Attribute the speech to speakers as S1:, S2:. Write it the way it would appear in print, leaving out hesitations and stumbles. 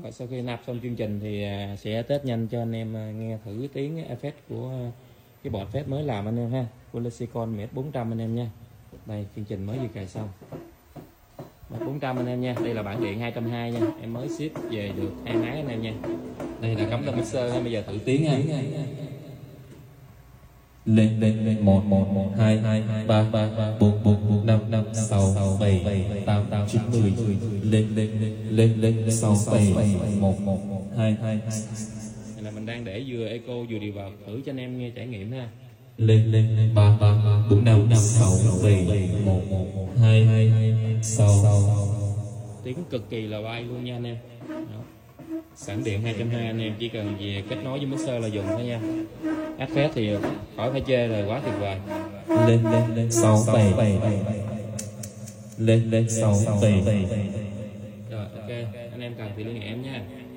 S1: Và sau khi nạp xong chương trình thì sẽ test nhanh cho anh em nghe thử tiếng effect của cái board effect mới làm anh em ha, của Lexicon MS400 anh em nha. Đây chương trình mới vừa cài xong. MS400 anh em nha. Đây là bản điện 220 nha. Em mới ship về được 2 máy anh em nha. Đây là cắm lên mixer ha. Bây giờ thử tiếng ha.
S2: Lên 1 2 3 4 5 6 7 8 9 10 lên 6 7 1 2
S1: Đây là mình đang để vừa echo vừa điều vào thử cho anh em nghe trải nghiệm ha.
S2: lên 3 4 5 6 7 1 2 6.
S1: Tiếng cực kỳ là bay luôn nha anh em. Đó. Sẵn điện 220 anh em chỉ cần về kết nối với mixer là dùng thôi nha. Effect thì khỏi phải chê rồi, quá tuyệt vời.
S2: Lên 6 7 lên 6 7.
S1: Rồi ok, anh em cần thì liên hệ em nha.